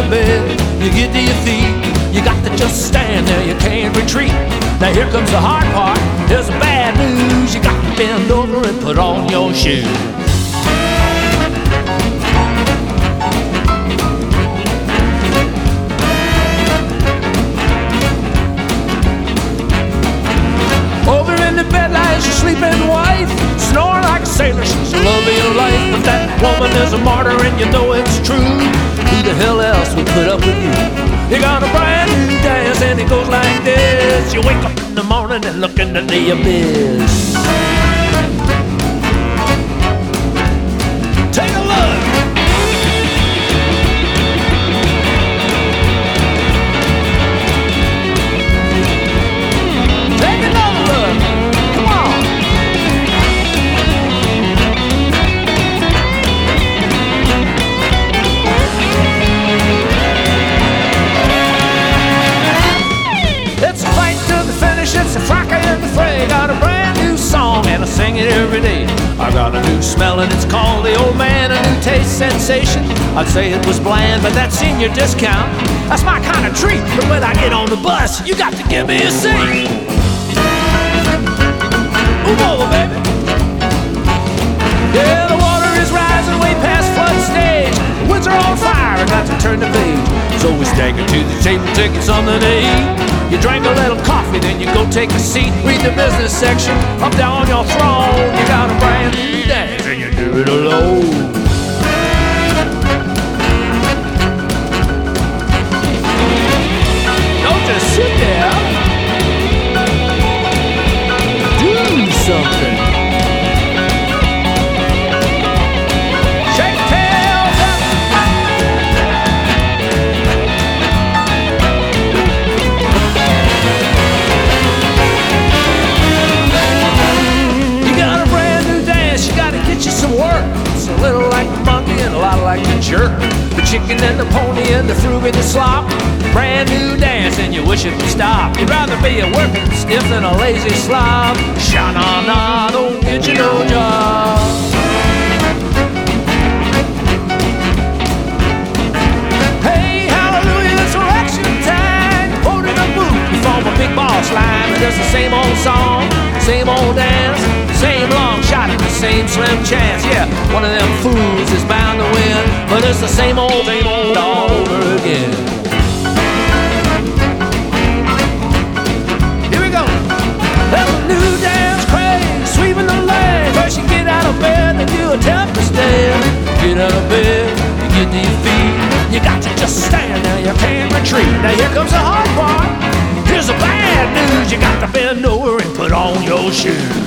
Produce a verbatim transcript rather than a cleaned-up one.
of bed, you get to your feet. You got to just stand there, you can't retreat. Now here comes the hard part, here's the bad news. You got to bend over and put on your shoes. Over in the bed lies your sleeping wife, snoring like a sailor, she's the love of your life. But that woman is a martyr and you know it's true. Who the hell else would put up with you? You got a brand new dance and it goes like this. You wake up in the morning and look into the abyss. Take a look. Take another look. Come on. It's a fight to the finish, it's a fracker in the fray. Got a brand new song and I sing it every day. I got a new smell and it's called the old man, a new taste sensation. I'd say it was bland, but that's senior discount. That's my kind of treat, but when I get on the bus, you got to give me a seat. Move over, baby. Yeah, the water is rising way past flood stage. The woods are on fire, I got to turn the page. So we stagger to the table, taking something to eat. You drink a little coffee, then you go take a seat. Read the business section, up there on your throne. You got a brand new dance and you do it alone. Don't just sit there. Do something. Shake tails up. You got a brand new dance, you gotta get you some work. It's a little like the monkey and a lot like the jerk. The chicken and the pony and the frog and the slop. Brand new dance and you wish it would stop. You'd rather be a working stiff than a lazy slob. Sha-na-na, don't get you no job. Hey, hallelujah, it's election time. Quoted a boot, you form a big boss line. And it's the same old song, same old dance, same long shot at the same slim chance. Yeah, one of them fools is bound to win, but it's the same old, same old all over again. Here we go. There's a new dance craze, sweeping the land. First you get out of bed, then you attempt to stand. Get out of bed, you get to your feet. You got to just stand there, you can't retreat. Now here comes the hard part. Here's the bad news, you got to bend over and put on your shoes.